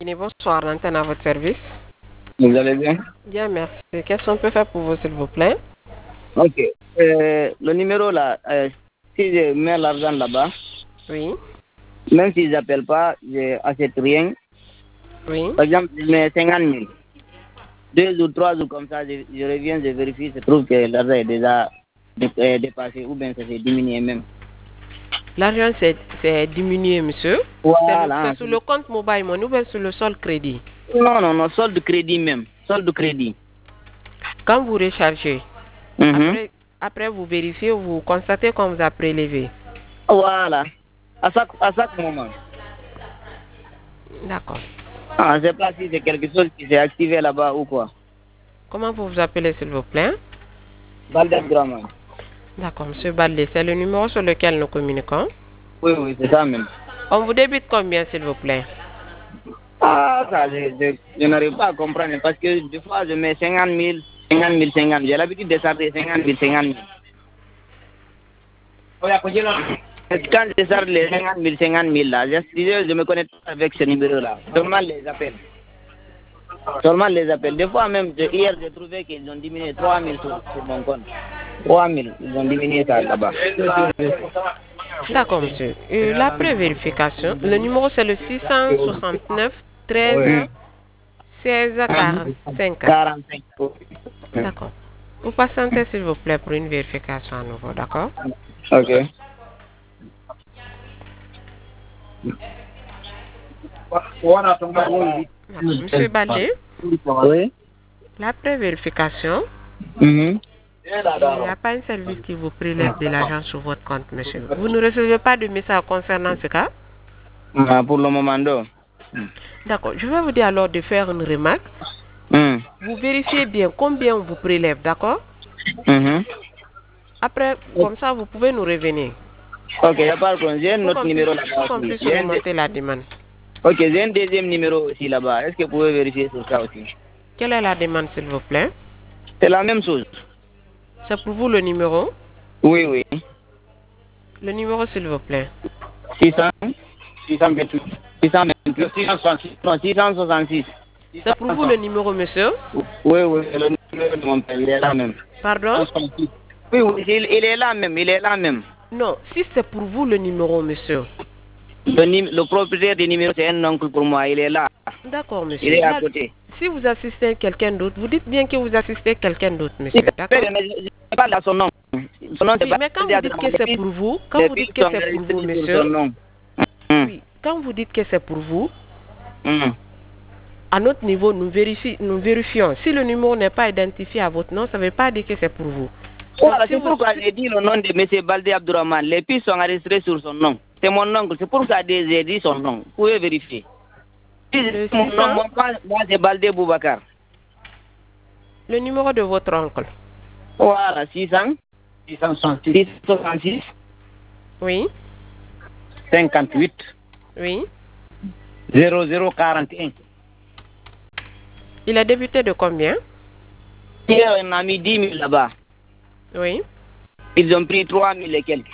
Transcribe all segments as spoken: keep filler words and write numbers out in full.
Et bonsoir, l'antenne à votre service. Vous allez bien? Bien, merci. Qu'est-ce qu'on peut faire pour vous, s'il vous plaît? Ok. Euh, le numéro là, euh, si je mets l'argent là-bas, Oui. même s'ils n'appellent pas, je n'achète rien. Oui. Par exemple, je mets cinquante mille. Deux ou trois jours comme ça, je, je reviens, je vérifie, je trouve que l'argent est déjà dé- euh, dépassé ou bien ça s'est diminué même. L'argent s'est diminué, monsieur. C'est le- Voilà. c'est sur le compte mobile money ou bien sur le sol crédit. Non, non, non, solde crédit même. Solde crédit. Quand vous rechargez, Mhm. après, après vous vérifiez, vous constatez qu'on vous a prélevé. Voilà. À chaque, à chaque moment. D'accord. Ah, je ne sais pas si c'est quelque chose qui s'est activé là-bas ou quoi. Comment vous vous appelez, s'il vous plaît? Balde Abdourahmane. D'accord, monsieur Badlé, c'est le numéro sur lequel nous communiquons. Oui, oui, c'est ça même. On vous débite combien, s'il vous plaît? Ah, ça, je, je, je n'arrive pas à comprendre parce que des fois, je mets cinquante mille, cinquante mille, cinquante mille. J'ai l'habitude de sortir cinquante mille, cinquante mille. Quand je sors les cinquante mille, cinquante mille là, je, je, je me connecte avec ce numéro-là. Seulement les appels. Seulement les appels. Des fois même, je- hier, j'ai trouvé qu'ils ont diminué trois mille sur, sur mon compte. trois mille, ils ont diminué ça là-bas. D'accord, monsieur. Euh, la pré-vérification, le numéro c'est le six cent soixante-neuf treize seize quarante-cinq. quarante-cinq. D'accord. Vous patientez, s'il vous plaît, pour une vérification à nouveau, d'accord? Ok. D'accord. Monsieur Balé, Oui. la pré-vérification, Mhm. il n'y a pas un service qui vous prélève de l'argent sur votre compte, monsieur. Vous ne recevez pas de message concernant ce cas? Ah, pour le moment, non. D'accord. Je vais vous dire alors de faire une remarque. Hmm. Vous vérifiez bien combien on vous prélève, d'accord? Mhm. Après, comme ça, vous pouvez nous revenir Ok, il n'y a pas de problème. J'ai un pour autre qu'on puisse, numéro pour là-bas qu'on aussi. puisse J'ai un deux- remonter la demande. Ok, j'ai un deuxième numéro aussi là-bas. Est-ce que vous pouvez vérifier sur ça aussi? Quelle est la demande, s'il vous plaît? C'est la même chose. C'est pour vous le numéro? Oui, oui. Le numéro, s'il vous plaît. six cents, six cent vingt-huit. six cent vingt-huit. six cent soixante-six. Non, six cent soixante-six. C'est pour vous le numéro, monsieur? Oui, oui, c'est le numéro de mon père. Il est là même. Pardon? Oui, oui, il, il est là même. Il est là même. Non, si c'est pour vous le numéro, monsieur. Le, nim- le propriétaire du numéro, c'est un oncle pour moi. Il est là. D'accord, Il monsieur. est à Là, côté. si vous assistez quelqu'un d'autre, vous dites bien que vous assistez quelqu'un d'autre, monsieur. D'accord? Mais je ne parle à son nom. Son nom, c'est Oui, mais quand vous dites que c'est pour vous, quand vous dites que c'est pour vous, monsieur, oui, quand vous dites que c'est pour vous, Mm. à notre niveau, nous, vérifie, nous vérifions. Si le numéro n'est pas identifié à votre nom, ça ne veut pas dire que c'est pour vous. Voilà, Donc, si c'est vous- pourquoi si- j'ai dit le nom de M. Baldé Abdourahmane. Les pistes sont enregistrées sur son nom. C'est mon oncle. C'est pour ça que j'ai dit son nom. Vous pouvez vérifier. Si Le mon six nom, cents, moi, moi, c'est Baldé Boubacar. le numéro de votre oncle. Voilà, six cents, six cent soixante-six, Oui, cinquante-huit, oui. zéro zéro quarante et un. Il est débuté de combien? Hier, on a mis dix mille là-bas. Oui. Ils ont pris trois mille et quelques.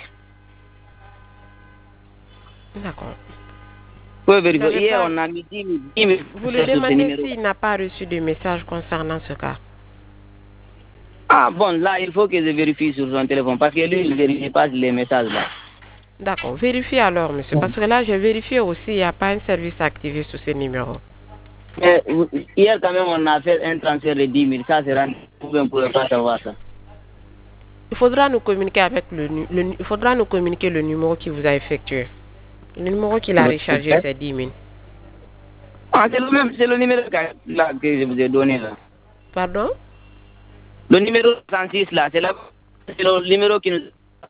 D'accord. Vous pouvez Vous vérifier. n'avez Hier, pas- on a mis dix mille. dix mille Vous le sur ce demandez numéro. s'il n'a pas reçu de message concernant ce cas. Ah bon, là, il faut que je vérifie sur son téléphone parce que lui, il ne vérifie pas les messages là. D'accord. Vérifiez alors, monsieur. Parce que là, j'ai vérifié aussi, il n'y a pas un service activé sur ce numéro. Mais vous- hier, quand même, on a fait un transfert de dix mille. Ça, c'est rendu. Vous ne pouvez pas savoir ça. Il faudra nous communiquer avec le, nu- le nu- il faudra nous communiquer le numéro qui vous a effectué. Le numéro qu'il a rechargé, c'est dix mille. Ah, c'est le même, c'est le numéro que, là, que je vous ai donné là. Pardon? Le numéro cent six là, c'est là, c'est le numéro qui nous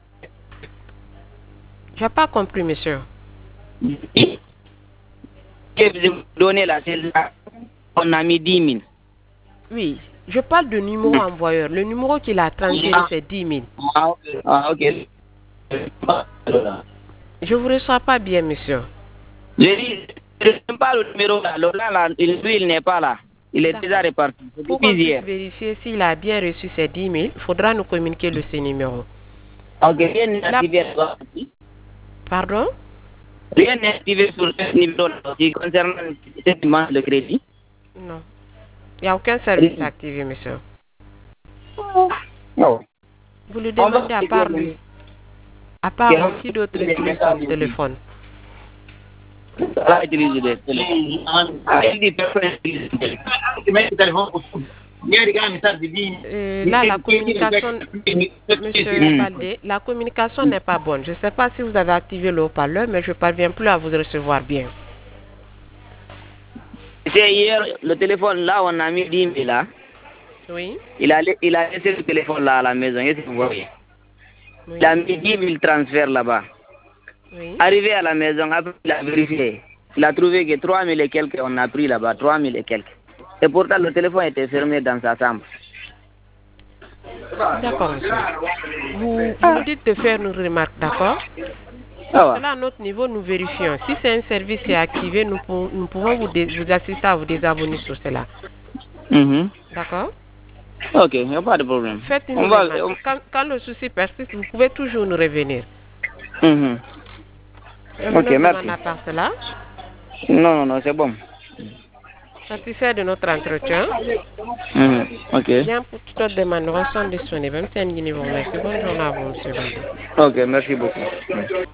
J'ai pas compris, monsieur. que je vous ai donné là, c'est là. On a mis dix mille. Oui, je parle de numéro envoyeur. Le numéro qu'il a transféré, c'est dix mille. Ah, ok. Ah, ok. Je vous reçois pas bien, monsieur. J'ai dit, je n'aime pas le numéro là. Le là, là, il- lui, il n'est pas là. Il est D'accord. déjà réparti. C'est Pour qu'on depuis puisse hier. vérifier s'il a bien reçu ces dix mille, il faudra nous communiquer le ce numéro. Ok, bien La- activé. Pardon? Rien n'est activé sur ce niveau aussi concernant cette demande de crédit. Non. Il n'y a aucun service activé, monsieur. Non. Vous le demandez à part lui. À part lui, qui d'autre utilise son téléphone? Ça utilise le téléphone. Ah, il dit personne utilise le téléphone. Euh, là, la communication, monsieur Baldé, la communication n'est pas bonne. Je ne sais pas si vous avez activé le haut-parleur, mais je ne parviens plus à vous recevoir bien. C'est hier, le téléphone là, on a mis dix mille là. Oui. Il a, il a laissé le téléphone là à la maison, est-ce que vous voyez? Oui. Il a mis dix mille transferts là-bas. Oui. Arrivé à la maison, après il a vérifié. Il a trouvé que trois mille et quelques, on a pris là-bas, trois mille et quelques. Et pourtant, le téléphone était fermé dans sa chambre. D'accord, monsieur. Vous, vous nous dites de faire une remarque, d'accord? Ah ouais. Cela, à notre niveau, nous vérifions. Si c'est un service qui est activé, nous, pour, nous pouvons vous, dé, vous assister à vous désabonner sur cela. Mm-hmm. D'accord? Ok, il n'y a pas de problème. Faites une on va, remarque. on... Quand, quand le souci persiste, vous pouvez toujours nous revenir. Mm-hmm. Ok, merci. À part cela? Non, non, non, c'est bon. Satisfait de notre entretien? Mmh, ok. Bien, pour toute autre demande, nous sommes disponibles. Merci, bonne journée à vous, monsieur. Ok, merci beaucoup.